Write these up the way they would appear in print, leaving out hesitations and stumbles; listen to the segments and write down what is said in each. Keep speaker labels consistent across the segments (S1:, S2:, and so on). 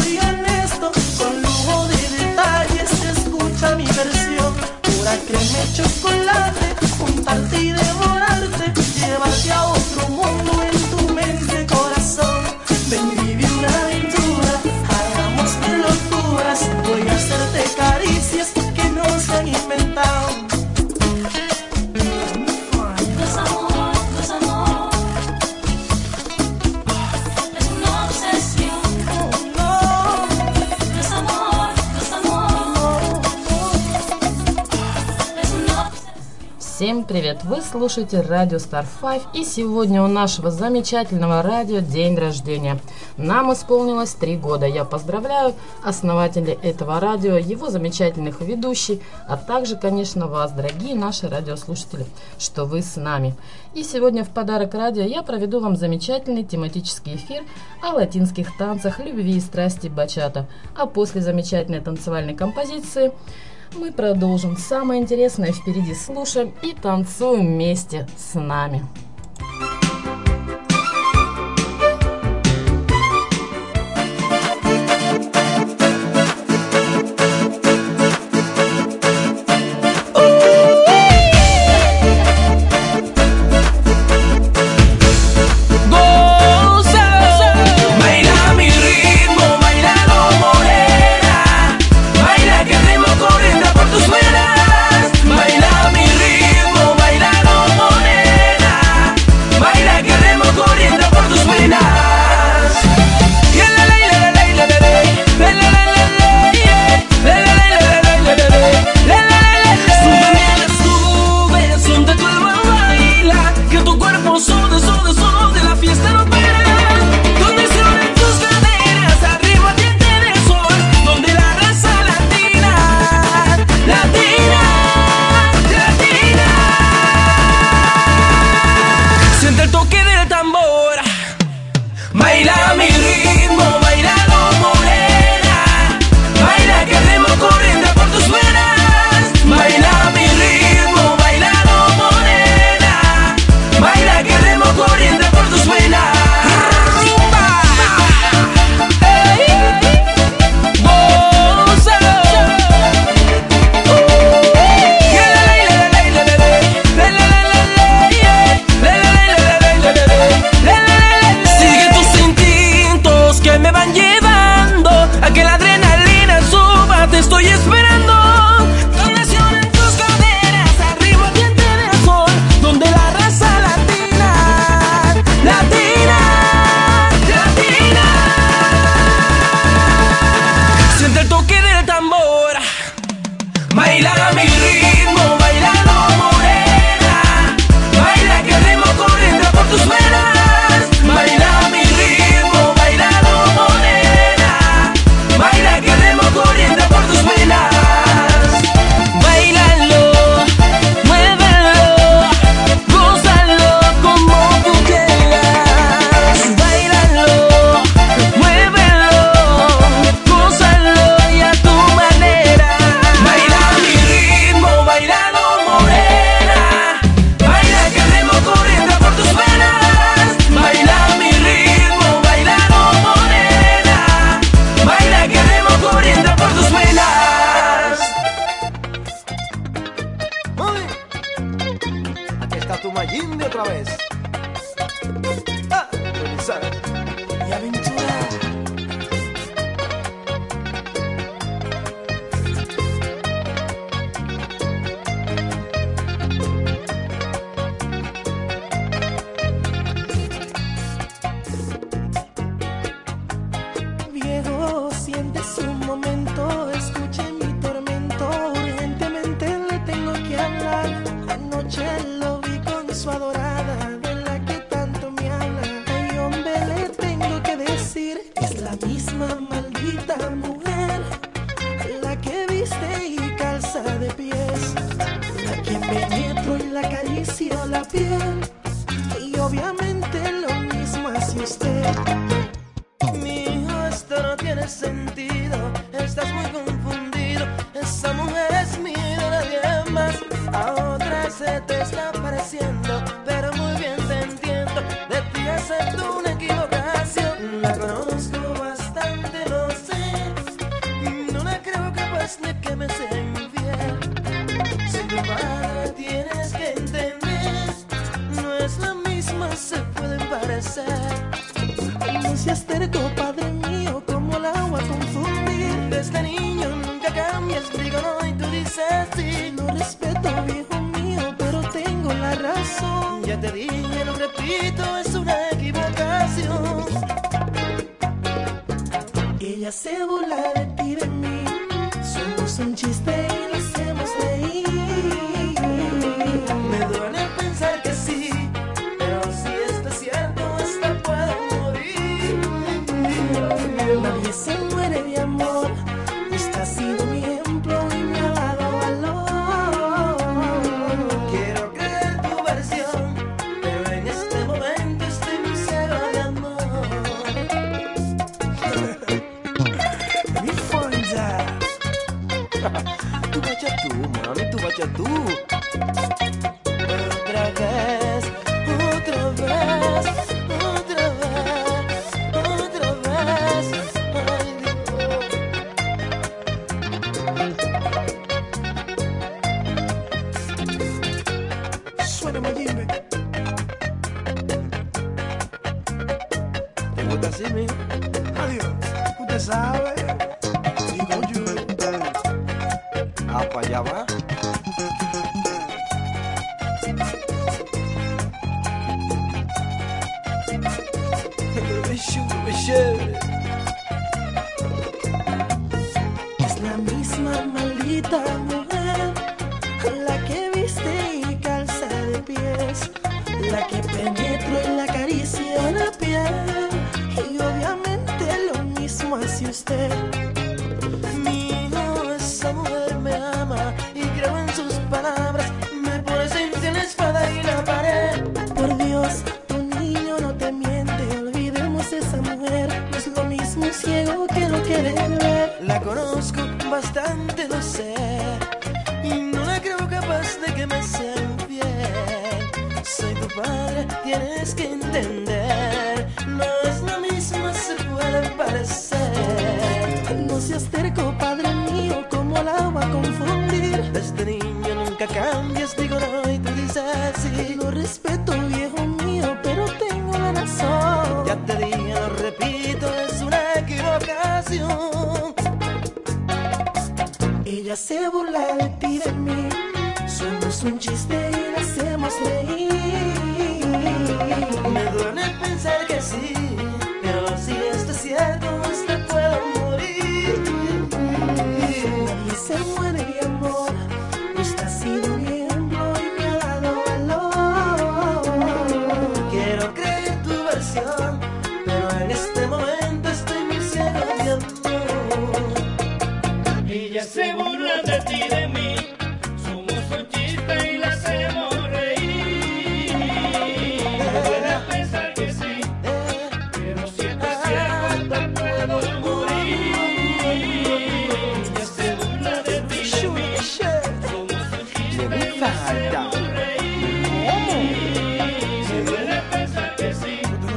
S1: en esto, con lujo de detalles, escucha mi versión. Pura crema y chocolate, juntarte y devorarte, llevarte a otro mundo en tu mente, corazón. Ven, vive una aventura, hagamos de locuras, voy a hacerte caricias que no se han inventado.
S2: Всем привет! Вы слушаете радио Star 5, и сегодня у нашего замечательного радио день рождения. Нам исполнилось 3 года. Я поздравляю основателей этого радио, его замечательных ведущих, а также, конечно, вас, дорогие наши радиослушатели, что вы с нами. И сегодня в подарок радио я проведу вам замечательный тематический эфир о латинских танцах, любви и страсти бачата. А после замечательной танцевальной композиции мы продолжим. Самое интересное впереди. Слушаем и танцуем вместе с нами.
S1: La conozco bastante, no sé Ella se burla de ti, de mí. Somos un chiste y lo hacemos reír. Me duele pensar que sí, pero si esto es cierto, hasta puedo morir. Nadie se muere de amor. Esta ha sido mi ejemplo y me ha dado valor. Quiero creer tu versión, pero en este momento estoy muy ciego de amor. Mi fonda. Tú bacha tú, mami, tú bacha tú. Otra vez, otra vez, otra vez, otra vez. Ay, Dios. Suena Mayimbe. ¿Te gusta así, mijo? Adiós. Usted sabe. Digo yo. Ah, para allá va. Es la misma maldita mujer, la que viste y calza de pies, la que penetró y la acaricia la piel, y obviamente lo mismo hace usted. Mi hijo, esa mujer me ama y creo en sus palabras, me pone entre la espada y la pared. Por Dios, tu niño no te miente, olvidemos esa mujer, no es lo mismo ciego que lo quiere ver. La conozco bastante, lo sé, y no la creo capaz de que me sea infiel. Soy tu padre, tienes que entender, no es lo mismo, se puede parecer. No seas terco, padre mío, ¿cómo la va a confundir? Desde niño nunca cambias, digo no y tú dices sí. Lo respeto, viejo mío, pero tengo la razón. Ya te dije, lo repito, es una equivocación. Ella se burla de ti, de mí. Somos un chiste y la hacemos reír. Me duele pensar que sí, pero si esto es cierto, hasta puedo morir. Nadie se muere de amor. Esta ha sido mi ejemplo y me ha dado valor. Quiero creer tu versión, pero en este momento estoy muy ciego de amor.
S3: Ella se burla de ti, de mí. Somos un chiste y la hacemos reír. Me duele pensar que sí, pero si esto es cierto, hasta puedo morir. Ella se burla de ti, de mí. Somos un chiste y la hacemos reír. Me duele pensar que sí.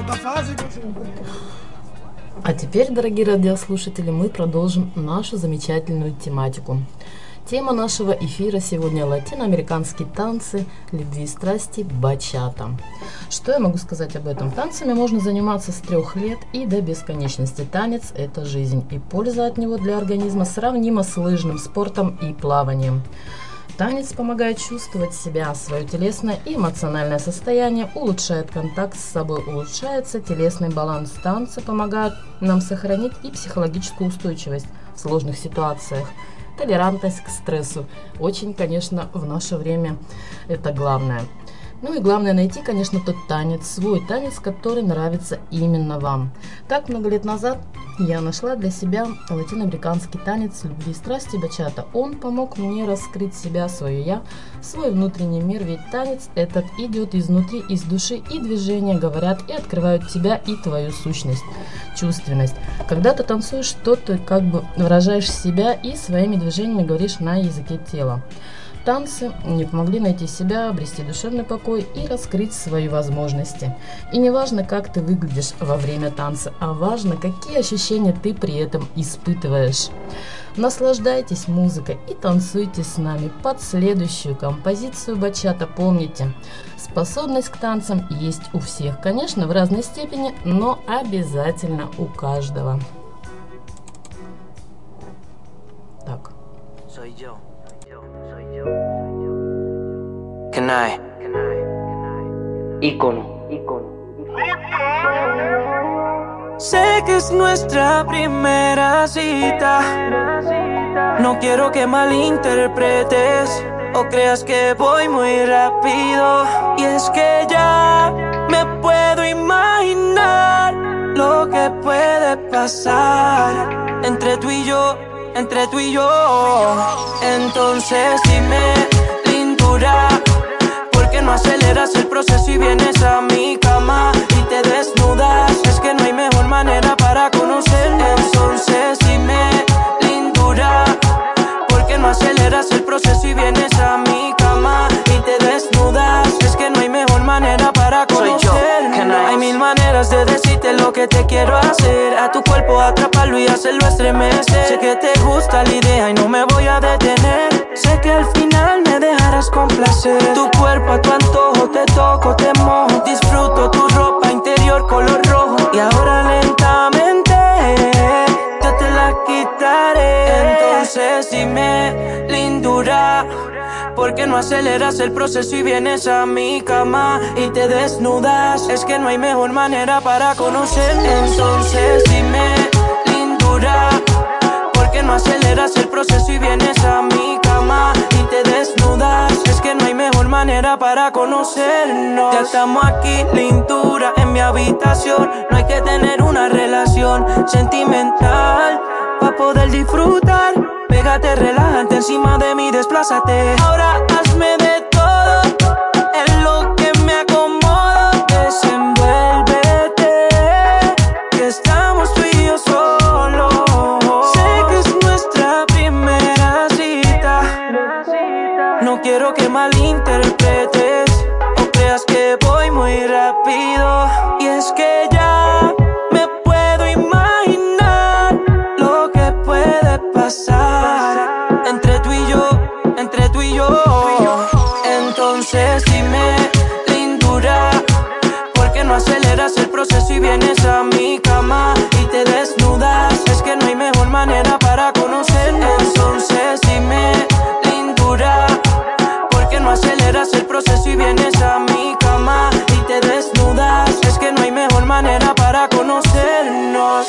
S2: А теперь, дорогие радиослушатели, мы продолжим нашу замечательную тематику. Тема нашего эфира сегодня – латиноамериканские танцы любви и страсти бачата. Что я могу сказать об этом? Танцами можно заниматься с 3 лет и до бесконечности. Танец – это жизнь, и польза от него для организма сравнима с лыжным спортом и плаванием. Танец помогает чувствовать себя, свое телесное и эмоциональное состояние, улучшает контакт с собой, улучшается телесный баланс. Танцы помогают нам сохранить и психологическую устойчивость в сложных ситуациях, толерантность к стрессу. Очень, конечно, в наше время это главное. Ну и главное найти, конечно, тот танец, свой танец, который нравится именно вам. Так, много лет назад я нашла для себя латиноамериканский танец любви и страсти бачата. Он помог мне раскрыть себя, свое я, свой внутренний мир, ведь танец этот идет изнутри, из души, и движения говорят и открывают тебя и твою сущность, чувственность. Когда ты танцуешь, что ты как бы выражаешь себя и своими движениями говоришь на языке тела. Танцы мне помогли найти себя, обрести душевный покой и раскрыть свои возможности. И не важно, как ты выглядишь во время танца, а важно, какие ощущения ты при этом испытываешь. Наслаждайтесь музыкой и танцуйте с нами под следующую композицию бачата. Помните, способность к танцам есть у всех, конечно, в разной степени, но обязательно у каждого. Так.
S4: Kenai, ícono.
S1: Sé que es nuestra primera cita. No quiero que malinterpretes o creas que voy muy rápido. Y es que ya me puedo imaginar lo que puede pasar entre tú y yo, entre tú y yo. Entonces dime, lindura, ¿por qué no aceleras el proceso y vienes a mi cama y te desnudas? Es que no hay mejor manera para conocernos. Entonces dime, lindura, ¿por qué no aceleras el proceso y vienes a mi cama y te desnudas? Es que no hay mejor manera para conocernos. Hay mil maneras de decirte lo que te quiero hacer. A tu cuerpo atraparlo y hacerlo estremecer. Sé que te gusta la idea y no me voy a detener. Sé que al final me dejarás con placer. Tu cuerpo a tu antojo, te toco, te mojo. Disfruto tu ropa interior color rojo. Y ahora lentamente yo te la quitaré. Entonces dime, lindura, ¿por qué no aceleras el proceso y vienes a mi cama y te desnudas? Es que no hay mejor manera para conocernos. Entonces dime, lindura, ¿por qué no aceleras el proceso y vienes a mi cama y te desnudas? Es que no hay mejor manera para conocernos. Ya estamos aquí, lindura, en mi habitación. No hay que tener una relación sentimental para poder disfrutar. Pégate, relájate encima de mí, desplázate. Ahora hazme de todo, en lo que me acomodo. Desenvuélvete, que estamos tú y yo solos. Sé que es nuestra primera cita. No quiero que malinterpretes o creas que voy muy rápido. Y es que ya me puedo imaginar lo que puede pasar entre tú y yo, entre tú y yo. Entonces dime, lindura, ¿por qué no aceleras el proceso y vienes a mi cama y te desnudas? Es que no hay mejor manera para conocernos. Entonces dime, lindura, ¿por qué no aceleras el proceso y vienes a mi cama y te desnudas? Es que no hay mejor manera para conocernos.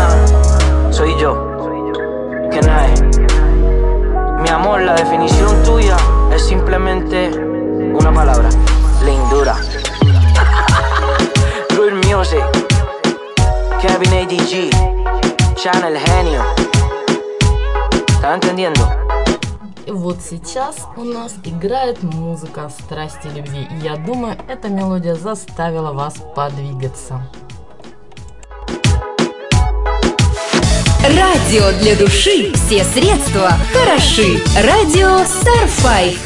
S1: Soy yo, Kenai. Mi amor, la definición tuya es simplemente una palabra: lindura. Good Music, Kevin ADG, Channel Genio. ¿Estás entendiendo?
S2: Вот сейчас у нас играет музыка страсти и любви. И я думаю, эта мелодия заставила вас подвигаться.
S4: Радио для души. Все средства хороши. Радио Star5.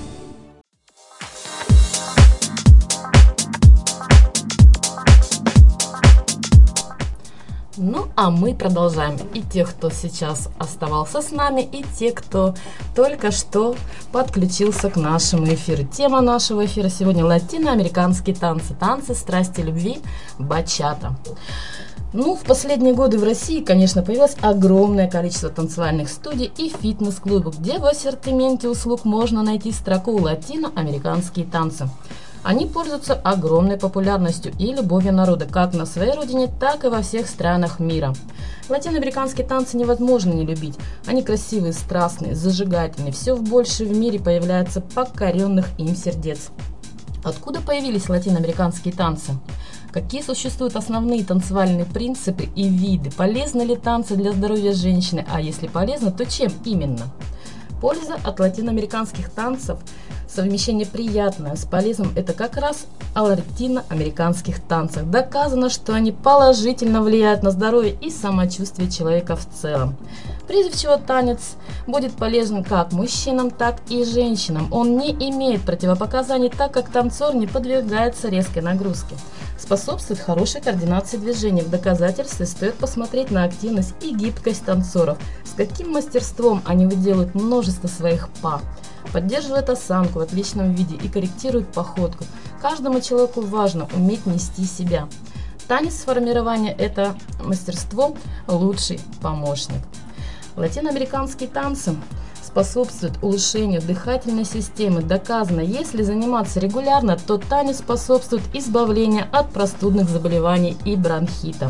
S2: Ну, а мы продолжаем. И тех, кто сейчас оставался с нами, и те, кто только что подключился к нашему эфиру. Тема нашего эфира сегодня — латиноамериканские танцы. Танцы страсти, любви, бачата. Ну, в последние годы в России, конечно, появилось огромное количество танцевальных студий и фитнес-клубов, где в ассортименте услуг можно найти строку «Латиноамериканские танцы». Они пользуются огромной популярностью и любовью народа как на своей родине, так и во всех странах мира. Латиноамериканские танцы невозможно не любить. Они красивые, страстные, зажигательные. Все больше в мире появляется покоренных им сердец. Откуда появились латиноамериканские танцы? Какие существуют основные танцевальные принципы и виды? Полезны ли танцы для здоровья женщины? А если полезно, то чем именно? Польза от латиноамериканских танцев, совмещение приятное с полезным, это как раз о латиноамериканских танцах. Доказано, что они положительно влияют на здоровье и самочувствие человека в целом. Прежде всего, танец будет полезен как мужчинам, так и женщинам. Он не имеет противопоказаний, так как танцор не подвергается резкой нагрузке. Способствует хорошей координации движений. В доказательстве стоит посмотреть на активность и гибкость танцоров, с каким мастерством они выделывают множество своих па, поддерживают осанку в отличном виде и корректируют походку. Каждому человеку важно уметь нести себя. Танец формирования – это мастерство лучший помощник. Латиноамериканские танцы способствуют улучшению дыхательной системы. Доказано, если заниматься регулярно, то танец способствует избавлению от простудных заболеваний и бронхита.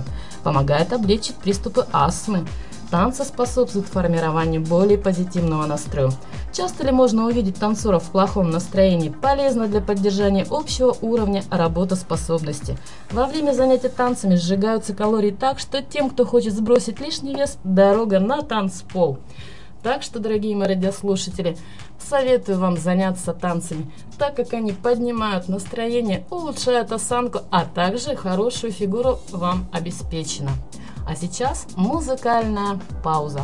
S2: помогает облегчить приступы астмы. Танцы способствуют формированию более позитивного настроя. Часто ли можно увидеть танцоров в плохом настроении? Полезно для поддержания общего уровня работоспособности. Во время занятий танцами сжигаются калории так, что тем, кто хочет сбросить лишний вес, дорога на танцпол. Так что, дорогие мои радиослушатели, советую вам заняться танцами, так как они поднимают настроение, улучшают осанку, а также хорошую фигуру вам обеспечена. А сейчас музыкальная пауза.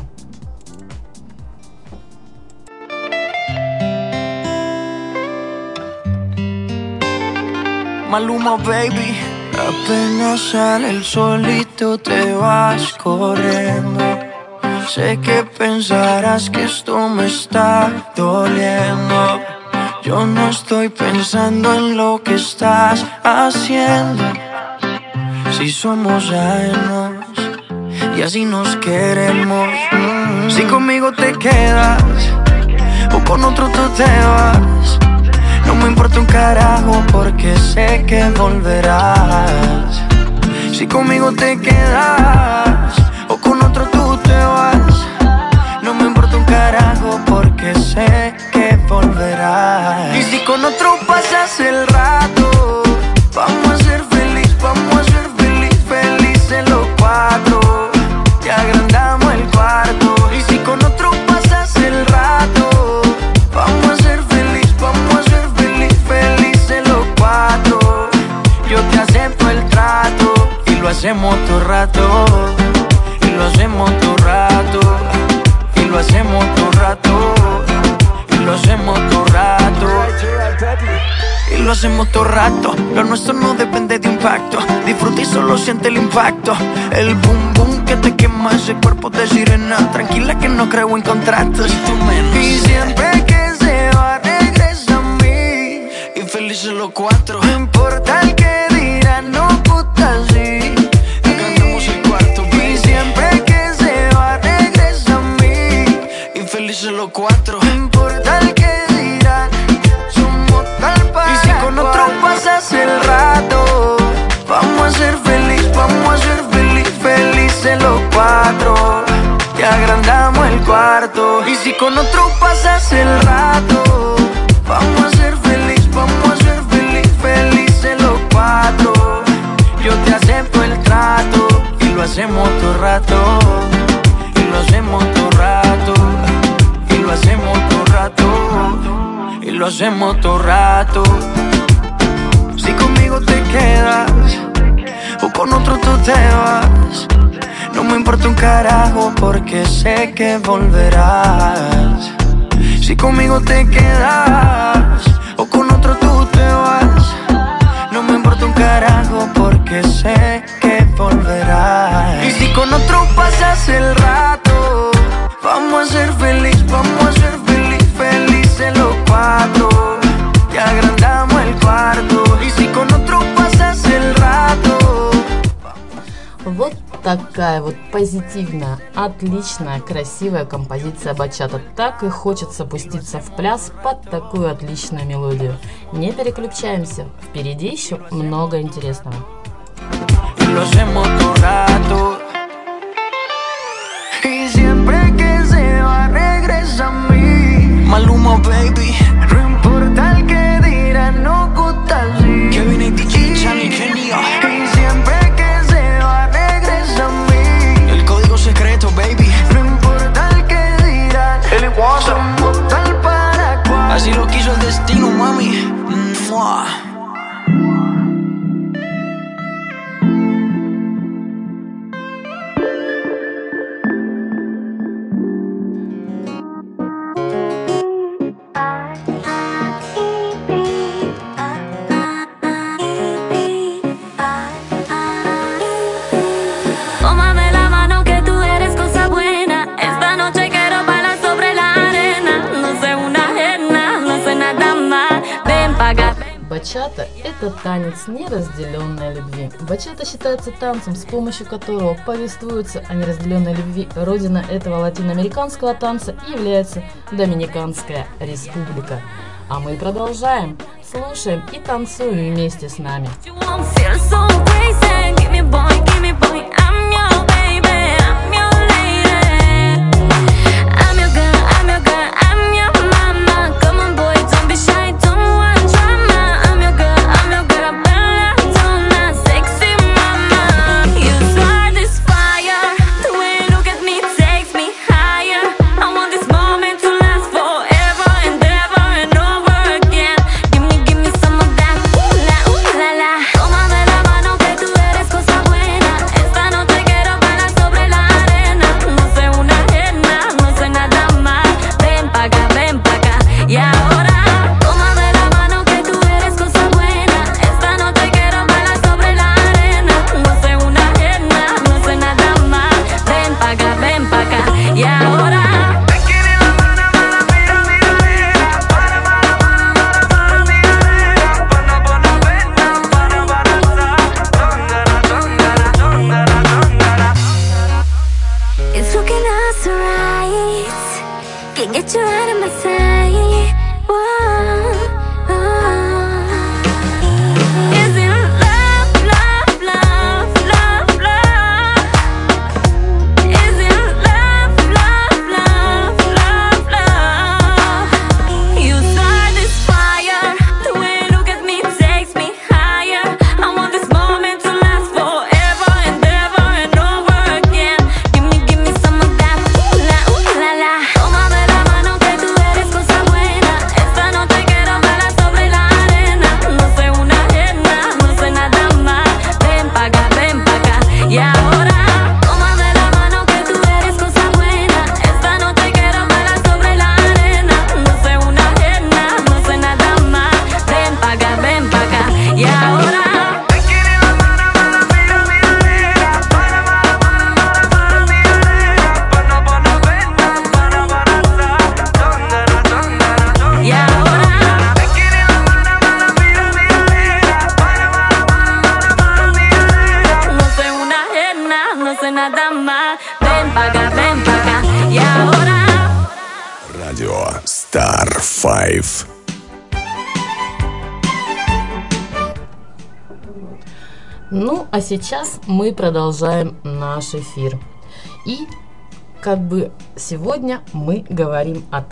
S5: Maluma, baby. Apenas sale el solito te vas corriendo. Sé que pensarás que esto me está doliendo. Yo no estoy pensando en lo que estás haciendo. Si somos ajenos y así nos queremos. Si conmigo te quedas o con otro tú te vas, no me importa un carajo porque sé que volverás. Si conmigo te quedas o con otro tú te vas, no me importa un carajo porque sé que volverás. Y si con otro pasas el rato, vamos a ser feliz, vamos a ser felices los cuatro. Y agrandamos el cuarto. Y si con otro pasas el rato, vamos a ser felices los cuatro. Yo te acepto el trato y lo hacemos todo rato. Y lo hacemos todo rato. Y lo hacemos todo rato. Y lo hacemos todo rato. Y lo hacemos todo rato. Lo nuestro no depende de impacto. Disfruta y solo siente el impacto. El boom boom que te quema ese cuerpo de sirena. Tranquila que no creo en contratos. Y tú menos. Y siempre que se va regresa a mí. Y felices los cuatro. No importa el que dirán, no puta sí. Agrandamos el cuarto, baby. Y siempre que se va regresa a mí. Y felices los cuatro. No importa el que dirán, somos tal para. Y si con otro pasas el rato, vamos a ser felices los cuatro. Y agrandamos el cuarto. Y si con otro pasas el rato, vamos a ser felices los cuatro. Yo te acepto el trato y lo hacemos todo rato. Y lo hacemos todo rato. Y lo hacemos todo rato. Y lo hacemos todo rato. Si conmigo te quedas o con otro tú te vas, no me importa un carajo porque sé que volverás. Si conmigo te quedas o con otro tú te vas, no me importa un carajo porque sé que volverás. Y si con otro pasas el rato, vamos a ser felices los cuatro. Y agrandamos el cuarto. Y si con otro pasas el rato.
S2: Вот такая вот позитивная, отличная, красивая композиция бачата. Так и хочется пуститься в пляс под такую отличную мелодию. Не переключаемся, впереди еще много интересного.
S5: Maluma, baby. No importa el que dirán, no gusta así. Kevin y DJ Chani, genio. Y siempre que se va regresa a mí. El código secreto, baby. No importa el que dirán, somos tal para cual. Así lo quiso el destino, mami. ¡Mua!
S2: Бачата – это танец неразделенной любви. Бачата считается танцем, с помощью которого повествуется о неразделенной любви. Родина этого латиноамериканского танца является Доминиканская республика. А мы продолжаем, слушаем и танцуем вместе с нами.
S6: Can't get you out of my sight. Whoa, Is it love, love, love, love, love? Is it love, love, love, love, love? You start this fire. The way you look at me takes me higher. I want this moment to last forever and ever and over again. Give me some of that. Ooh la la. Tómame la mano que tú eres cosa buena. Esta noche quiero verla sobre la arena. No soy una ajena, no soy nada más. Ven pa' acá, y ahora. Tómame la mano que tú eres cosa buena. Esta noche quiero verla sobre la arena. No soy una ajena, no soy nada más. Ven pa' acá, y ahora. Y ahora no soy una ajena, no soy nada más. Ven pa' acá, y ahora.
S7: Radio Star 5.
S2: Ну, а сейчас мы продолжаем наш эфир. И сегодня мы говорим о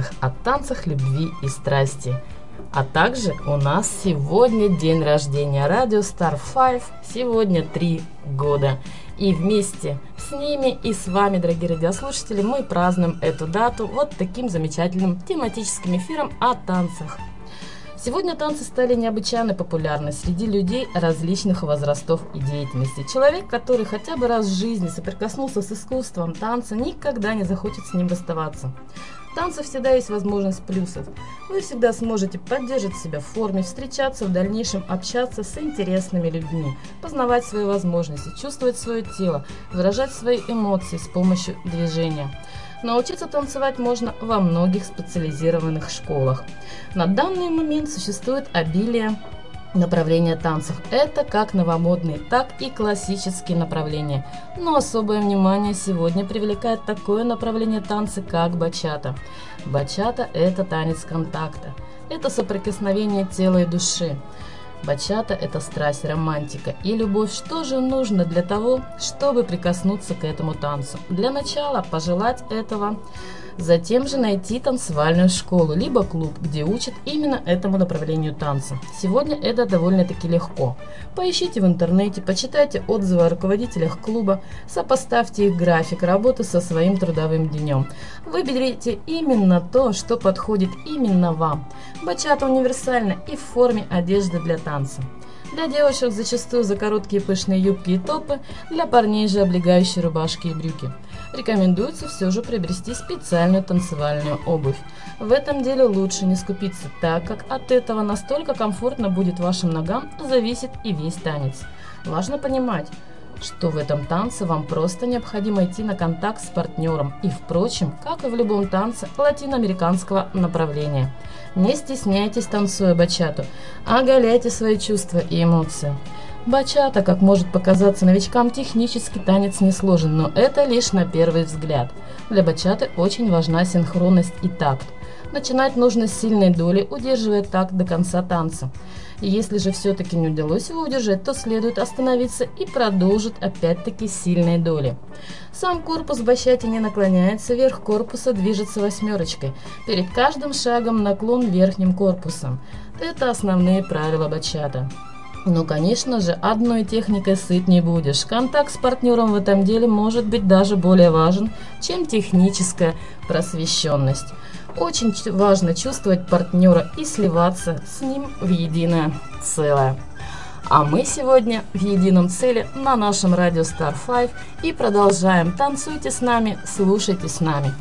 S2: танцах любви и страсти. А также у нас сегодня день рождения радио Star 5, сегодня 3 года. И вместе с ними и с вами, дорогие радиослушатели, мы празднуем эту дату вот таким замечательным тематическим эфиром о танцах. Сегодня танцы стали необычайно популярны среди людей различных возрастов и деятельности. Человек, который хотя бы раз в жизни соприкоснулся с искусством танца, никогда не захочет с ним расставаться. В танце всегда есть возможность плюсов. Вы всегда сможете поддерживать себя в форме, встречаться в дальнейшем, общаться с интересными людьми, познавать свои возможности, чувствовать свое тело, выражать свои эмоции с помощью движения. Научиться танцевать можно во многих специализированных школах. На данный момент существует обилие направления танцев. Это как новомодные, так и классические направления. Но особое внимание сегодня привлекает такое направление танца, как бачата. Бачата – это танец контакта. Это соприкосновение тела и души. Бачата – это страсть, романтика и любовь. Что же нужно для того, чтобы прикоснуться к этому танцу? Для начала пожелать этого, затем же найти танцевальную школу, либо клуб, где учат именно этому направлению танца. Сегодня это довольно-таки легко. Поищите в интернете, почитайте отзывы о руководителях клуба, сопоставьте их график работы со своим трудовым днем. Выберите именно то, что подходит именно вам. Бачата универсальна и в форме одежды для танца. Для девушек зачастую за короткие пышные юбки и топы, для парней же облегающие рубашки и брюки. Рекомендуется все же приобрести специальную танцевальную обувь. В этом деле лучше не скупиться, так как от этого настолько комфортно будет вашим ногам, зависит и весь танец. Важно понимать, что в этом танце вам просто необходимо идти на контакт с партнером и, впрочем, как и в любом танце латиноамериканского направления. Не стесняйтесь, танцуя бачату, оголяйте свои чувства и эмоции. Бачата, как может показаться новичкам, технически танец не сложен, но это лишь на первый взгляд. Для бачаты очень важна синхронность и такт. Начинать нужно с сильной доли, удерживая такт до конца танца. И если же все-таки не удалось его удержать, то следует остановиться и продолжить опять-таки с сильной доли. Сам корпус в бачате не наклоняется, верх корпуса движется восьмерочкой. Перед каждым шагом наклон верхним корпусом. Это основные правила бачата. Но, конечно же, одной техникой сыт не будешь. Контакт с партнером в этом деле может быть даже более важен, чем техническая просвещенность. Очень важно чувствовать партнера и сливаться с ним в единое целое. А мы сегодня в едином целе на нашем радио Star 5 и продолжаем. Танцуйте с нами, слушайте с нами.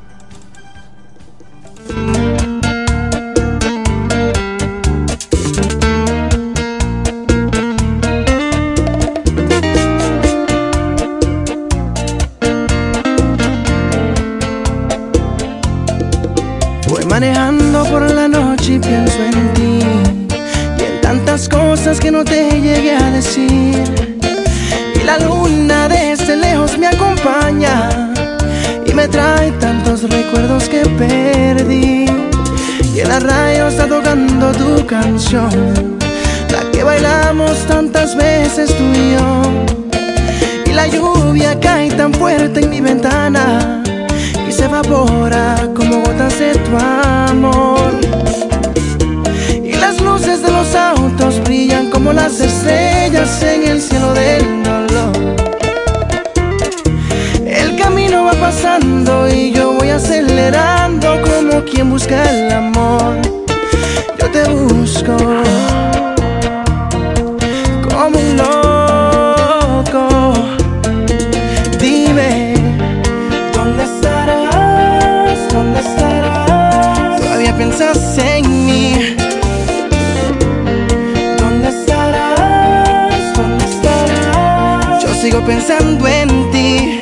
S5: Manejando por la noche y pienso en ti y en tantas cosas que no te llegué a decir. Y la luna desde lejos me acompaña y me trae tantos los recuerdos que perdí. Y en la radio está tocando tu canción, la que bailamos tantas veces tú y yo. Y la lluvia cae tan fuerte en mi ventana y se evapora como gotas de tu amor. Y las luces de los autos brillan como las estrellas en el cielo del dolor. El camino va pasando y yo voy acelerando como quien busca el amor. Yo te busco como un loco. Dime, ¿dónde estarás? ¿Dónde estarás? Todavía piensas en mí. ¿Dónde estarás? ¿Dónde estarás? Yo sigo pensando en ti.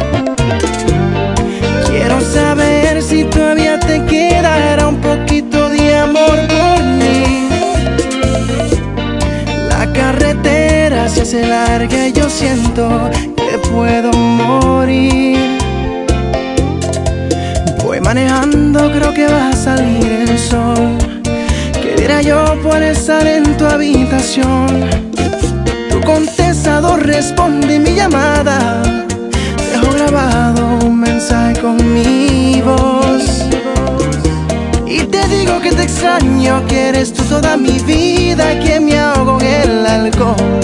S5: Quiero saber si todavía te quedará un poquito de amor por mí. La carretera se hace larga y yo siento que puedo morir. Voy manejando, creo que va a salir el sol. ¿Qué diera yo por estar en tu habitación? Tu contestador responde mi llamada. Dejo grabado un mensaje con mi voz y te digo que te extraño, que eres tú toda mi vida, que me ahogo en el alcohol,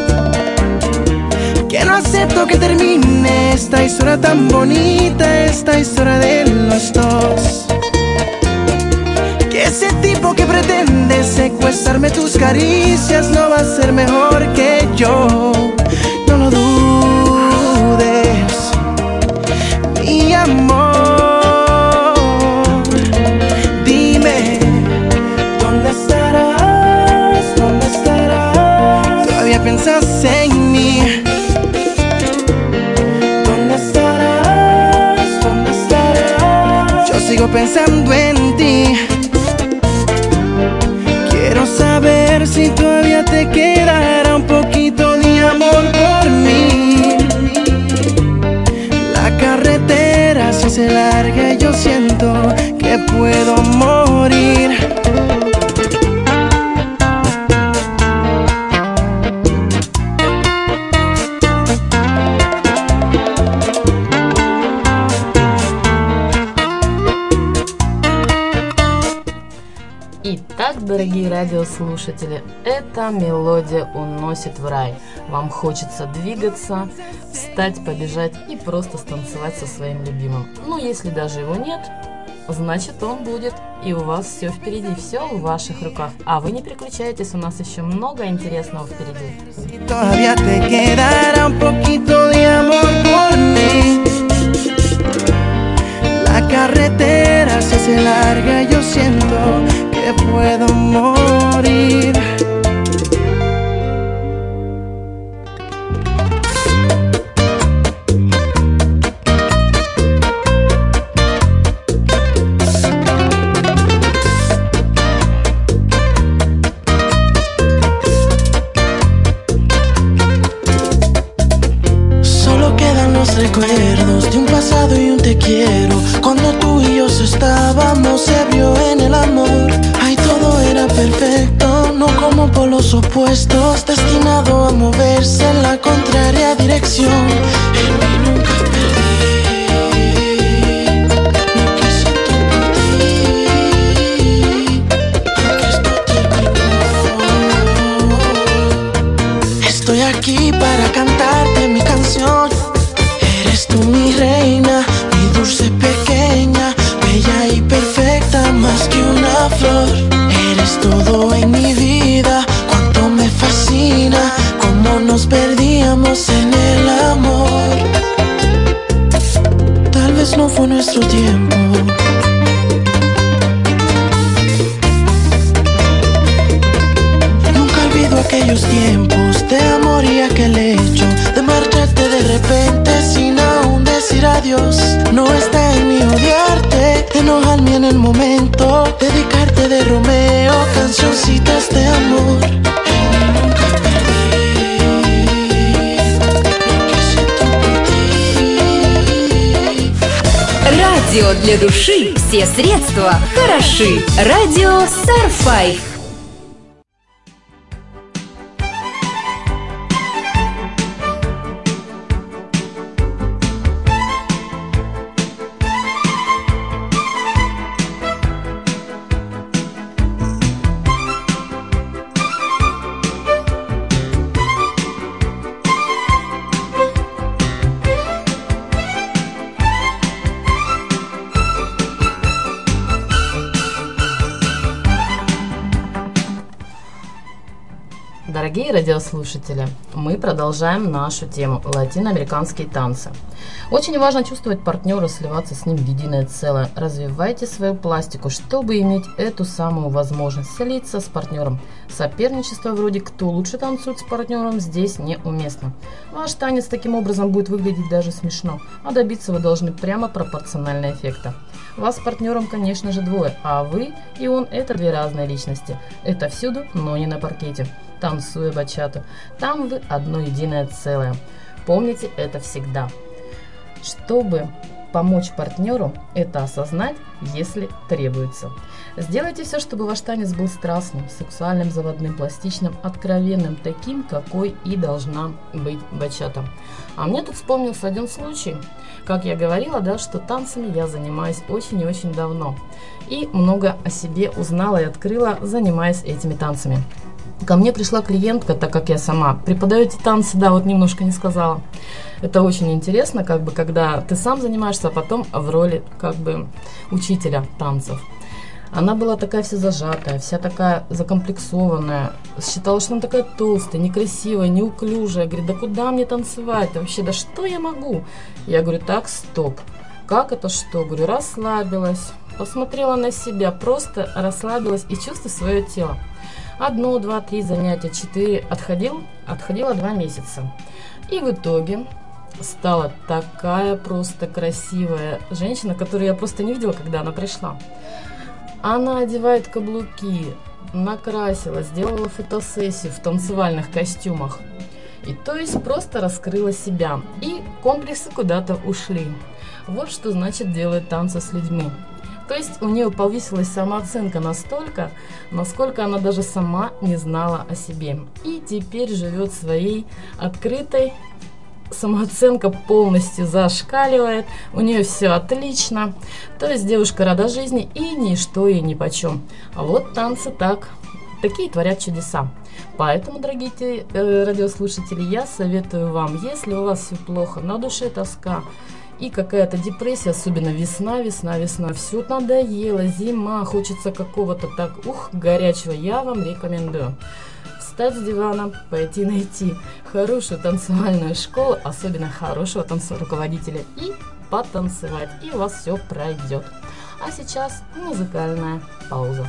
S5: que no acepto que termine esta historia tan bonita, esta historia de los dos. Que ese tipo que pretende secuestrarme tus caricias no va a ser mejor que yo. No lo dudes, mi amor. Dime, ¿dónde estarás? ¿Dónde estarás? Todavía piensas en mí. ¿Dónde estarás? ¿Dónde estarás? Yo sigo pensando en ti. Quiero saber si todavía te quedará un poquito de amor por mí. La carretera se hace larga y yo siento que puedo morir.
S2: Итак, дорогие радиослушатели, эта мелодия уносит в рай. Вам хочется двигаться, встать, побежать и просто станцевать со своим любимым. Ну, если даже его нет, значит он будет. И у вас все впереди, все в ваших руках. А вы не переключайтесь, у нас еще много интересного впереди.
S5: Todavía te quedará un poquito de amor por mí. La carretera se hace larga y yo siento que puedo morir. Solo quedan los recuerdos de un pasado y un te quiero. Cuando tú y yo estábamos ebrios en el amor. Ay, todo era perfecto, no como polos opuestos, destinado a moverse en la contraria dirección. En mí nunca perdí lo que siento por ti, aunque esto terminó. Estoy aquí para cantarte mi canción. Eres tú mi reina, mi dulce pequeña, bella y perfecta, más que una flor. Eres todo en mi vida, cuánto me fascina, cómo nos perdíamos en el amor. Tal vez no fue nuestro tiempo. Nunca olvido aquellos tiempos de amor y aquel hecho de marcharte de repente sin aún decir adiós. No está en mí odiarte, enojarme en el momento, dedicarte de Romeo cancioncitas de amor. Nunca perdí lo que siento por ti.
S4: Радио для души. Все средства хороши. Радио Star 5.
S2: Дорогие радиослушатели, мы продолжаем нашу тему латиноамериканские танцы. Очень важно чувствовать партнера, сливаться с ним в единое целое. Развивайте свою пластику, чтобы иметь эту самую возможность слиться с партнером. Соперничество вроде кто лучше танцует с партнером здесь неуместно. Ваш танец таким образом будет выглядеть даже смешно, а добиться вы должны прямо пропорционально эффекта. Вас с партнером, конечно же, двое, а вы и он – это две разные личности. Это всюду, но не на паркете. Танцуя бачату, там вы одно единое целое. Помните это всегда. Чтобы помочь партнеру это осознать, если требуется. Сделайте все, чтобы ваш танец был страстным, сексуальным, заводным, пластичным, откровенным, таким, какой и должна быть бачата. А мне тут вспомнился один случай. Как я говорила, да, что танцами я занимаюсь очень и очень давно. И много о себе узнала и открыла, занимаясь этими танцами. Ко мне пришла клиентка, так как я сама преподаю эти танцы, да, вот немножко не сказала. Это очень интересно, как бы, когда ты сам занимаешься, а потом в роли, как бы, учителя танцев. Она была такая вся зажатая, вся такая закомплексованная, считала, что она такая толстая, некрасивая, неуклюжая. Говорит, да куда мне танцевать? Вообще, да что я могу? Я говорю, так, стоп. Как это что? Говорю, расслабилась, посмотрела на себя, просто расслабилась и чувствую свое тело. 1, 2, 3 занятия, 4, отходила 2 месяца. И в итоге стала такая просто красивая женщина, которую я просто не видела, когда она пришла. Она одевает каблуки, накрасилась, сделала фотосессию в танцевальных костюмах. И то есть просто раскрыла себя. И комплексы куда-то ушли. Вот что значит делать танцы с людьми. То есть у нее повысилась самооценка настолько, насколько она даже сама не знала о себе. И теперь живет своей открытой, самооценка полностью зашкаливает, у нее все отлично. То есть девушка рада жизни и ничто ей нипочем. А вот танцы такие творят чудеса. Поэтому, дорогие радиослушатели, я советую вам, если у вас все плохо, на душе тоска, и какая-то депрессия, особенно весна, все надоело, зима, хочется какого-то горячего, я вам рекомендую встать с дивана, пойти найти хорошую танцевальную школу, особенно хорошего руководителя, и потанцевать, и у вас все пройдет. А сейчас музыкальная пауза.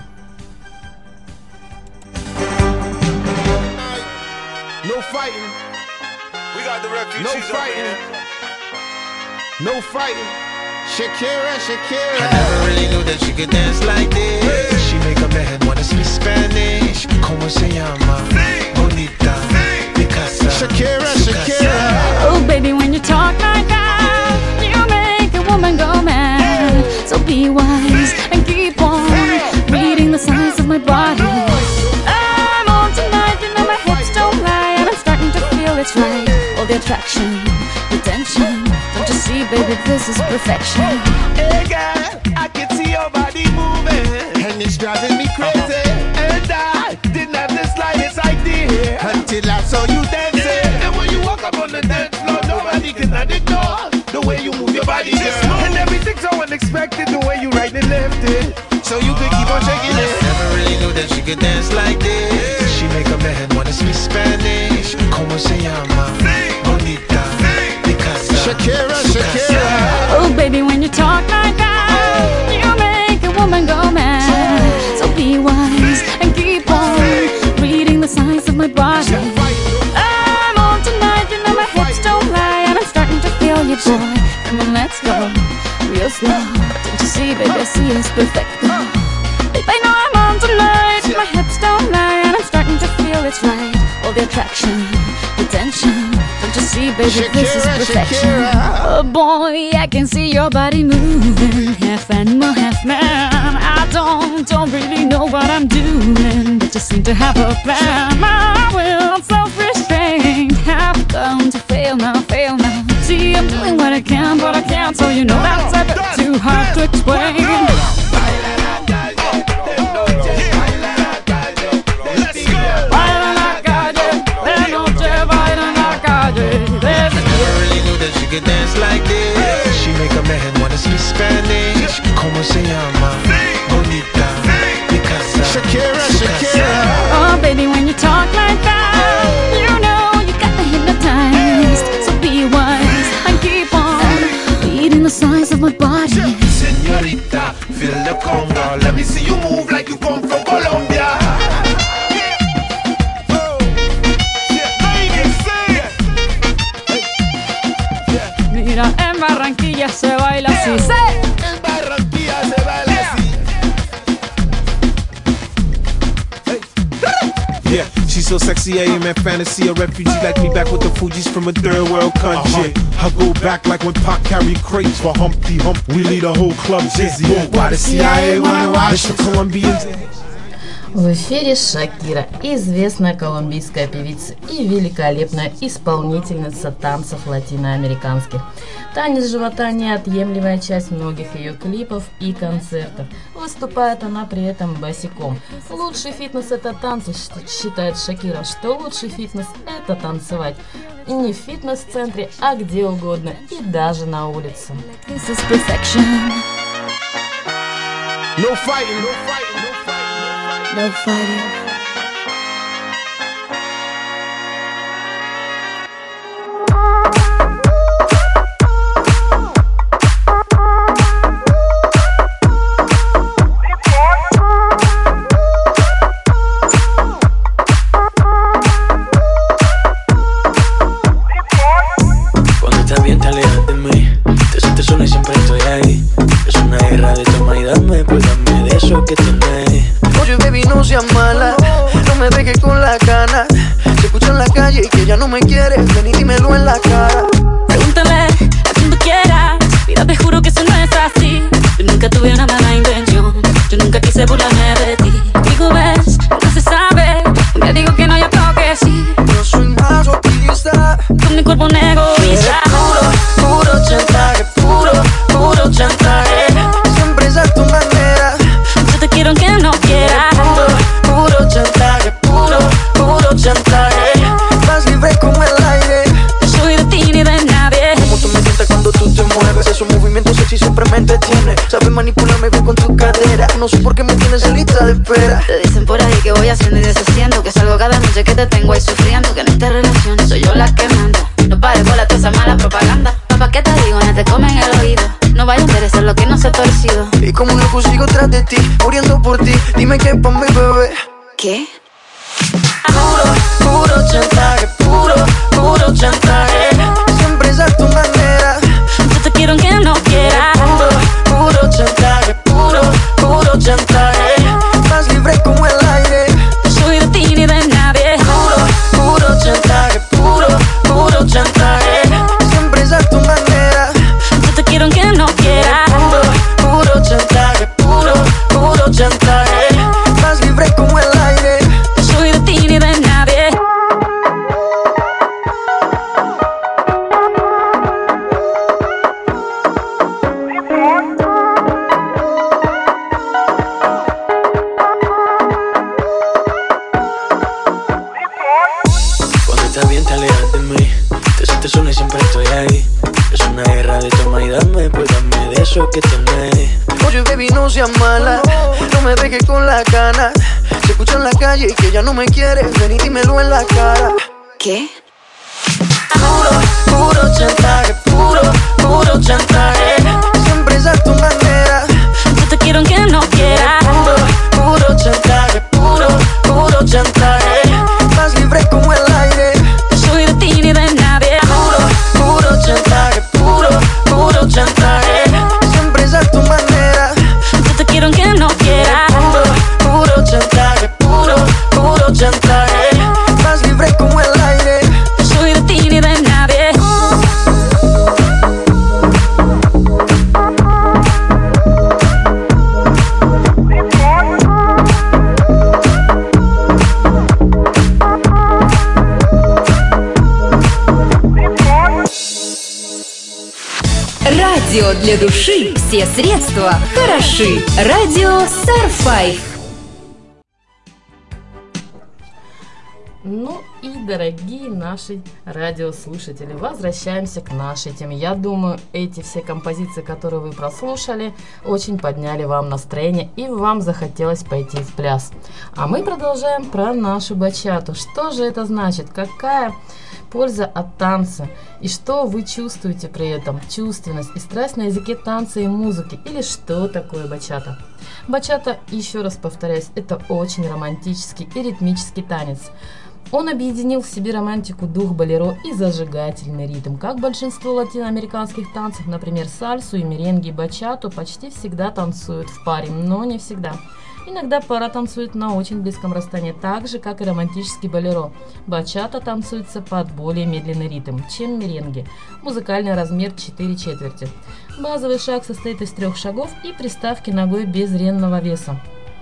S8: No fighting. We got the refugees. No fighting. No fighting. Shakira. I never really knew that she could dance like this. She make a man wanna speak Spanish. Como se llama? Bonita. Picasa. Shakira.
S6: Oh, baby, when you talk like that, you make a woman go mad. So be wise and keep on reading the signs of my body. I'm on tonight, you know my hips don't lie, and I'm starting to feel it's right. All the attraction, the tension. Don't you see, baby, this is perfection.
S8: Hey girl, I can see your body moving, and it's driving me crazy. And I didn't have the slightest idea until I saw you dancing. And when you walk up on the dance floor, nobody can ignore the way you move your body, girl. And everything's so unexpected, the way you right and left it, so you could keep on shaking it. Never really knew that she could dance like this. She make a man wanna speak Spanish. Como se llama? Bonita. Picasa. Shakira.
S6: Oh, baby, when you talk like that, you make a woman go mad. So be wise and keep on reading the signs of my body. I'm on tonight, you know my hips don't lie, and I'm starting to feel you, boy. Come on, let's go real slow. Don't you see, baby, I see it's perfect. Babe, I know I'm on tonight, my hips don't lie, and I'm starting to feel it's right. All the attraction, the attention. Don't you see, baby, this is
S8: Shakira,
S6: perfection.
S8: Shakira.
S6: Oh boy, I can see your body moving, half animal, half man. I don't really know what I'm doing, but just seem to have a plan. My will, self-restraint, have come to fail now, fail now. See, I'm doing what I can, but I can't, so you know that's a bit too hard to explain.
S8: Could dance like this. She make a man wanna speak Spanish. ¿Cómo se llama? Bonita, Picasa, Shakira, Shakira.
S6: Oh, baby, when you talk like that, you know you got me hypnotized. So be wise and keep on beating the size of my body.
S8: Señorita, feel the conga. Let me see you move like you come from Colombia.
S6: Mira, en Barranquilla se baila así.
S8: En Barranquilla se baila así. Yeah, she's so sexy, I am in fantasy. A refugee like me back with the Fugees from a third world country. I go back like when Pac carried crates for Humpty Hump. We lead a whole club dizzy. Why the CIA wanna watch the Colombians?
S2: В эфире Шакира, известная колумбийская певица и великолепная исполнительница танцев латиноамериканских. Танец живота – неотъемлемая часть многих ее клипов и концертов. Выступает она при этом босиком. Лучший фитнес – это танцы, считает Шакира, что лучший фитнес – это танцевать. И не в фитнес-центре, а где угодно, и даже на улице.
S6: This is perfection.
S8: No fighting, no fighting, no fighting.
S6: No fighting.
S5: Cuando estás bien te alejas de mí. Te sientes sola y siempre estoy ahí. Es una guerra de toma y dame, pues dame de eso que tienes. Oye baby, no seas mala, no me dejes con la gana. Se escucha en la calle y que ya no me quieres, ven y dímelo en la cara.
S6: Pregúntale a quien tú quieras. Mira, te juro que eso no es así. Yo nunca tuve una mala intención. Yo nunca quise burlarme de ti. Digo, ves, no se sabe. Te digo que no, yo creo que sí.
S5: Yo soy masoquista.
S6: Con mi cuerpo un egoísta.
S5: Puro, puro chantaje, puro, puro chantaje. Siempre es a tu manera.
S6: Yo te quiero aunque no quieras.
S5: Puro, puro chantaje, puro, puro chantaje. Más libre como el aire.
S6: No soy de ti ni de nadie.
S5: Como tú me sientas cuando tú te mueves. Esos movimientos sexy siempre me entretiene. Sabes manipularme bien con tu cadera. No sé por qué me tienes en lista de espera.
S6: Te dicen por ahí que voy haciendo y deshaciendo, que salgo cada noche que te tengo ahí sufriendo, que en esta relación soy yo la que manda. No pares bola toda esa mala propaganda. Papá, ¿qué te digo? No te comen el oído. No vaya a interesar lo que no se ha torcido.
S5: Y como un loco sigo tras de ti, muriendo por ti. Dime qué pa' mi bebé.
S6: ¿Qué?
S5: Puro, puro chantaje, puro, puro chantaje. Siempre es a tu manera.
S6: Yo te quiero aunque no quieras.
S5: Puro, puro chantaje, puro, puro chantaje. Más libre como el aire.
S6: No soy de ti ni de nadie.
S5: Puro, puro chantaje, puro, puro chantaje. Siempre es a tu manera.
S6: Yo te quiero aunque no quieras.
S5: Puro, puro chantaje, puro, puro chantaje. Más libre como el aire.
S6: No soy de ti ni de nadie.
S5: Cuando estás bien te alejas de mí. Te sientes sola y siempre estoy ahí. Es una guerra de toma y dame, pues dame de eso que tenés. Oye baby, no seas mala, no me dejes con la gana. Se escucha en la calle y que ya no me quieres, ven y dímelo en la cara.
S6: ¿Qué?
S5: Puro, puro chantaje, puro, puro chantaje. Siempre es a tu manera.
S6: Yo te quiero aunque no quieras.
S5: Puro, puro chantaje, puro, puro chantaje. Más libre como el aire.
S6: No soy de ti ni de nadie.
S5: Puro, puro chantaje, puro, puro chantaje. Siempre es a tu manera.
S6: Yo te quiero aunque no quieras.
S5: Puro, puro chantaje, puro, puro chantaje. Más libre como el aire.
S6: No soy
S4: для души все средства хороши. Радио Star 5.
S2: Ну и, дорогие наши радиослушатели, возвращаемся к нашей теме. Я думаю, эти все композиции, которые вы прослушали, очень подняли вам настроение и вам захотелось пойти в пляс. А мы продолжаем про нашу бачату. Что же это значит? Какая польза от танца? И что вы чувствуете при этом? Чувственность и страсть на языке танца и музыки? Или что такое бачата? Бачата, еще раз повторяюсь, это очень романтический и ритмический танец. Он объединил в себе романтику, дух болеро и зажигательный ритм. Как большинство латиноамериканских танцев, например, сальсу и меренги, бачату почти всегда танцуют в паре, но не всегда. Иногда пара танцует на очень близком расстоянии, так же, как и романтический болеро. Бачата танцуется под более медленный ритм, чем меренги. Музыкальный размер 4/4. Базовый шаг состоит из 3 шагов и приставки ногой без ренного веса.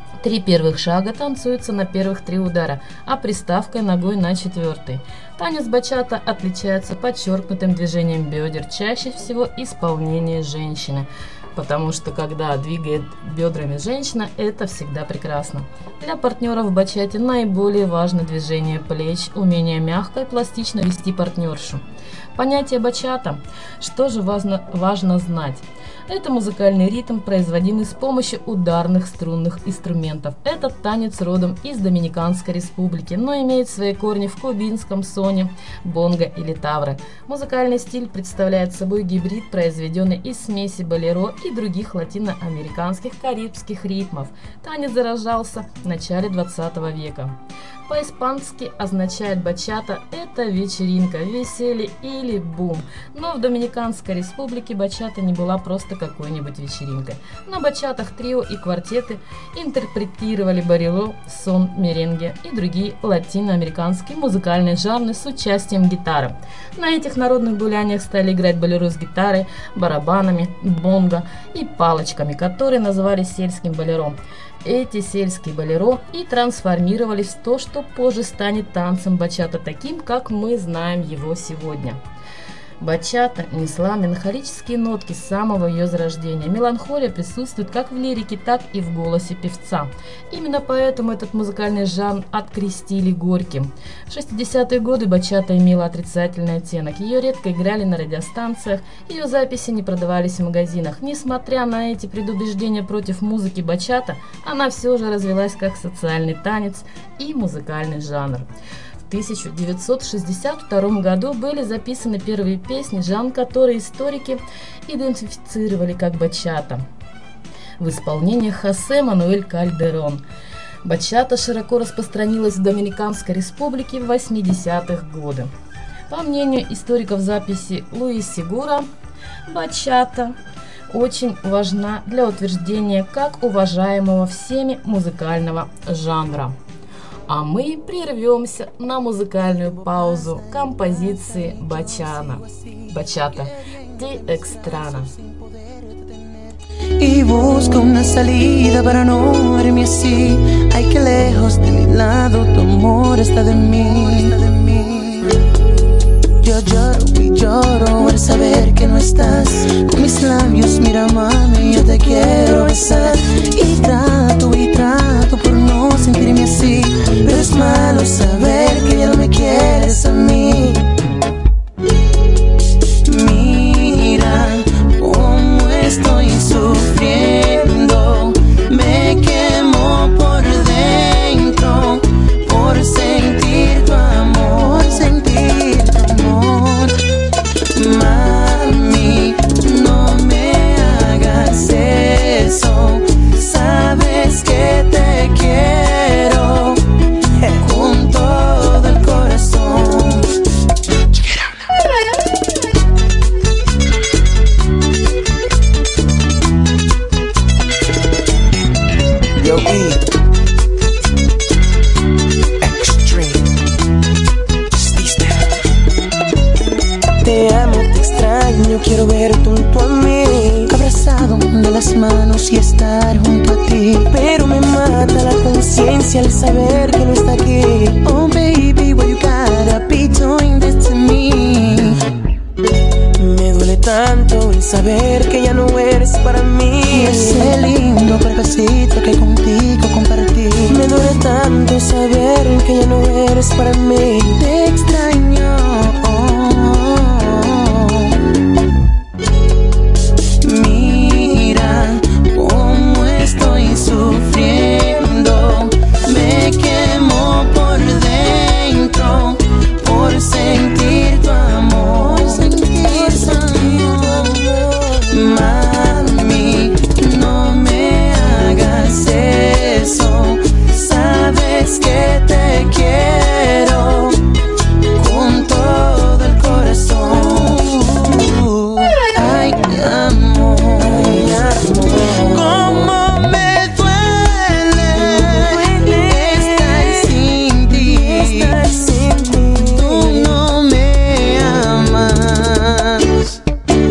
S2: 3 первых шага танцуются на первых 3 удара, а приставкой ногой на 4. Танец бачата отличается подчеркнутым движением бедер, чаще всего исполнение женщины, потому что когда двигает бедрами женщина, это всегда прекрасно. Для партнеров в бачате наиболее важно движение плеч, умение мягко и пластично вести партнершу. Понятие бачата, что же важно знать? Это музыкальный ритм, производимый с помощью ударных струнных инструментов. Этот танец родом из Доминиканской республики, но имеет свои корни в кубинском соне, бонго или тавре. Музыкальный стиль представляет собой гибрид, произведенный из смеси болеро и других латиноамериканских карибских ритмов. Танец зарождался в начале 20 века. По-испански означает бачата – это вечеринка, веселье или бум. Но в Доминиканской республике бачата не была просто какой-нибудь вечеринкой. На бачатах трио и квартеты интерпретировали барело, сон, меренге и другие латиноамериканские музыкальные жанры с участием гитары. На этих народных гуляниях стали играть болеро с гитарой, барабанами, бонго и палочками, которые назывались сельским болеро. Эти сельские болеро и трансформировались в то, что позже станет танцем бачата, таким, как мы знаем его сегодня. Бачата несла меланхолические нотки с самого ее зарождения. Меланхолия присутствует как в лирике, так и в голосе певца. Именно поэтому этот музыкальный жанр открестили горьким. В 60-е годы бачата имела отрицательный оттенок. Ее редко играли на радиостанциях, ее записи не продавались в магазинах. Несмотря на эти предубеждения против музыки бачата, она все же развилась как социальный танец и музыкальный жанр. В 1962 году были записаны первые песни, жанр, которые историки идентифицировали как бачата, в исполнении Хосе Мануэль Кальдерон. Бачата широко распространилась в Доминиканской республике в 80-х годах. По мнению историков записи Луис Сегура, бачата очень важна для утверждения как уважаемого всеми музыкального жанра. А мы прервемся на музыкальную паузу композиции Бачата «Ти Экстрана».
S9: Y busco una salida para no verme así. Ay, que lejos de mi lado tu amor está de mí. Yo lloro y lloro al saber que no estás. Con mis labios, mira mami, yo te quiero besar. Y trato por no sentirme así. Pero es malo saber que ya no me quieres a mí. Mira cómo estoy sufriendo. Me quemo por dentro por sentir tu amor, sentir tu amor. Mami, no me hagas eso. Sabes que te quiero con todo el corazón. Yo, Extreme. Te amo, te extraño, quiero verte junto a mí, abrazado de las manos y estar junto a ti. Pero me mata la conciencia al saber que no está aquí. Oh baby, why you gotta be doing this to me? Me duele tanto el saber que ya no eres para mí. Y ese lindo cuerpecito que contigo compartí. Me duele tanto saber que ya no eres para mí. Te extraño. Mira cómo estoy sufriendo. Me quemo por dentro por sentir tu amor. Mami, no me hagas eso. Sabes que te quiero con todo el corazón. Ay, amor, cómo me duele estar sin ti. Tú no me amas.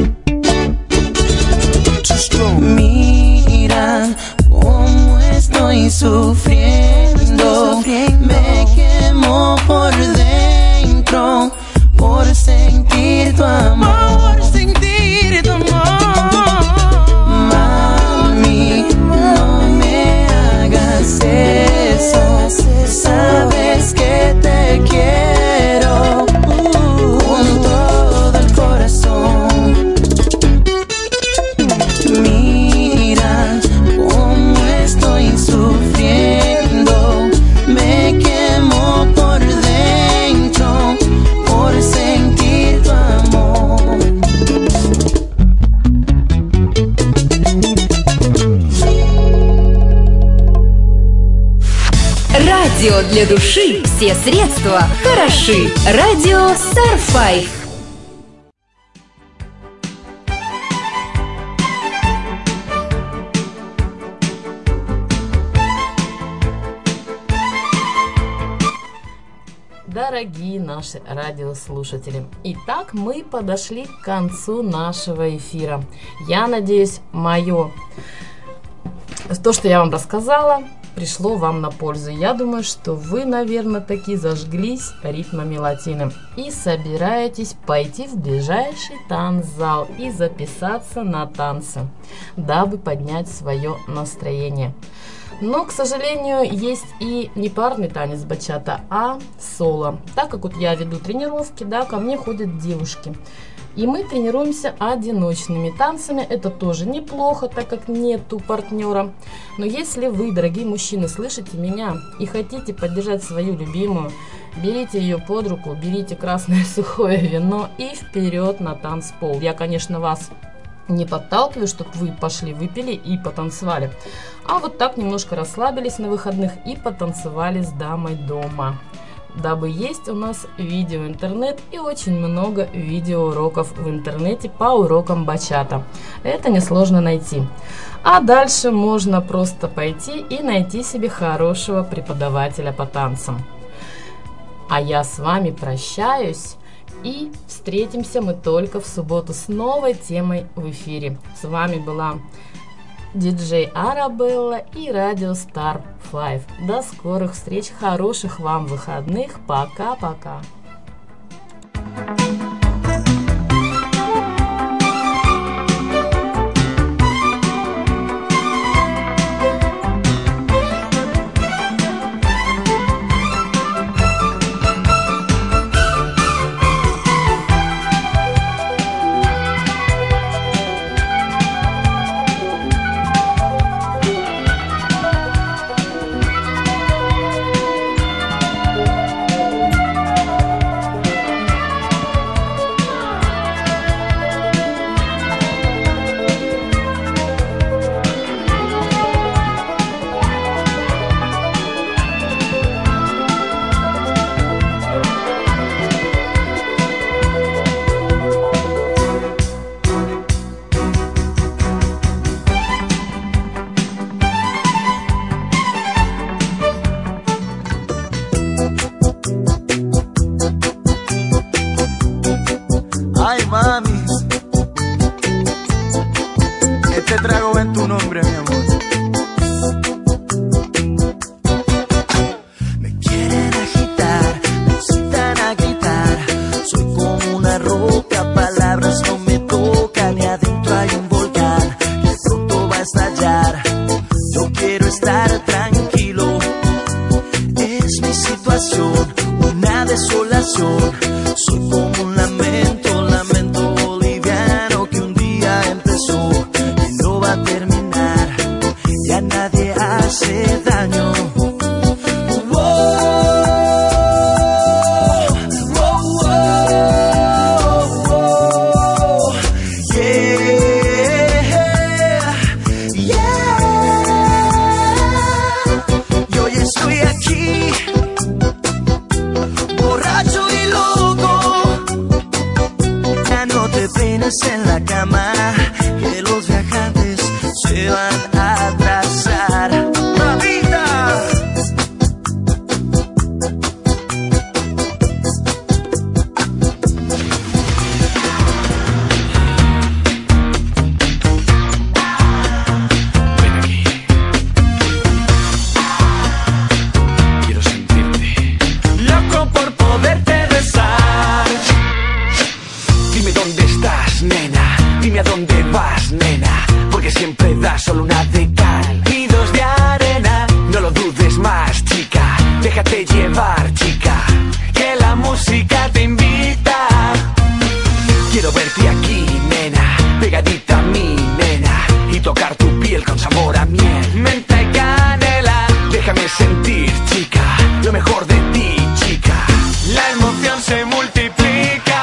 S9: Mira cómo estoy sufriendo. Me quemo por dentro por sentir tu amor. Mami, no me hagas eso. Sabes que te quiero con todo el corazón. Mira cómo estoy sufriendo. Me quemo por dentro por sentir tu amor.
S4: Радио для души. Все средства хороши. Радио Star 5.
S2: Дорогие наши радиослушатели, итак, мы подошли к концу нашего эфира. Я надеюсь, то, что я вам рассказала, пришло вам на пользу. Я думаю, что вы, наверное, таки зажглись ритмами латино и собираетесь пойти в ближайший танцзал и записаться на танцы, дабы поднять свое настроение. Но, к сожалению, есть и не парный танец бачата, а соло. Так как вот я веду тренировки, да, ко мне ходят девушки. И мы тренируемся одиночными танцами. Это тоже неплохо, так как нету партнера. Но если вы, дорогие мужчины, слышите меня и хотите поддержать свою любимую, берите ее под руку, берите красное сухое вино и вперед на танцпол. Я, конечно, вас не подталкиваю, чтобы вы пошли, выпили и потанцевали. А вот так немножко расслабились на выходных и потанцевали с дамой дома. Дабы есть у нас видео-интернет и очень много видеоуроков в интернете по урокам бачата. Это несложно найти. А дальше можно просто пойти и найти себе хорошего преподавателя по танцам. А я с вами прощаюсь. И встретимся мы только в субботу с новой темой в эфире. С вами была диджей Арабелла и радио Star 5. До скорых встреч, хороших вам выходных. Пока-пока.
S5: quiero estar tranquilo. Es mi situación, una desolación. Soy como un lamento, lamento boliviano que un día empezó y no va a terminar. Ya nadie hace daño. En la cama, que los viajantes se van a atrasar. ¡Mamita!
S10: Ven aquí. Quiero sentirte.
S5: Loco por poderte besar.
S10: Dime dónde estás, nena. Dime a dónde vas, nena. Porque siempre das solo una de cal y dos de arena. No lo dudes más, chica. Déjate llevar, chica. Que la música te invita. Quiero verte aquí, nena. Pegadita a mí, nena. Y tocar tu piel con sabor a miel. Menta y canela. Déjame sentir, chica. Lo mejor de ti, chica. La emoción se multiplica.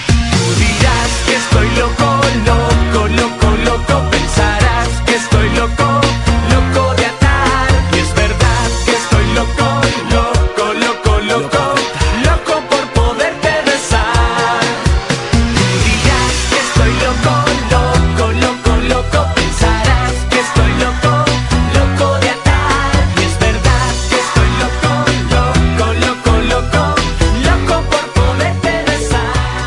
S10: Estoy loco, loco, loco, loco. Pensarás que estoy loco, loco de atar. Y es verdad que estoy loco, loco, loco, loco, loco por poderte besar. Dirás que estoy loco, loco, loco, loco. Pensarás que estoy loco, loco de atar. Y es verdad que estoy loco, loco, loco, loco, loco por poderte besar.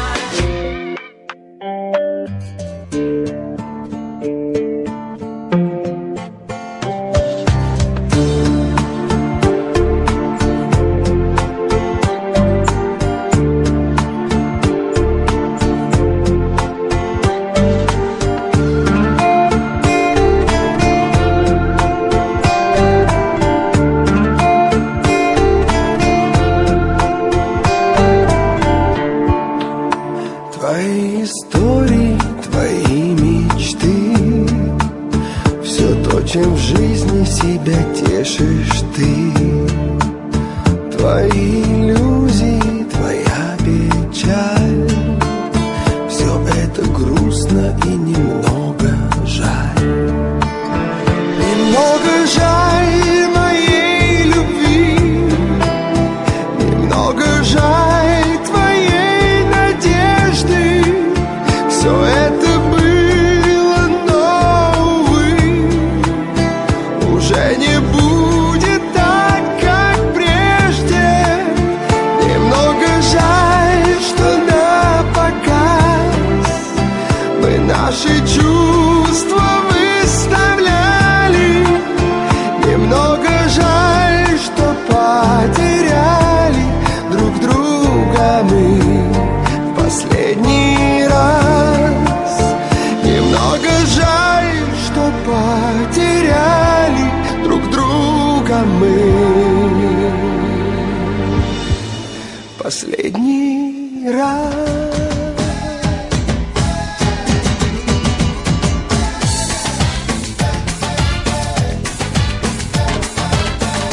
S11: Твои истории, твои мечты, все то, чем в жизни себя тешишь ты. Твои иллюзии, твоя печаль, все это грустно и немного жаль. Немного жаль моей любви, немного жаль твоей надежды. Все это было, но, увы, уже не будет так, как прежде. Немного жаль, что напоказ мы наши чувства выставляли. Немного жаль, что потеряли друг друга мы в последний раз. Немного жаль, что потеряли друг друга мы в последний раз.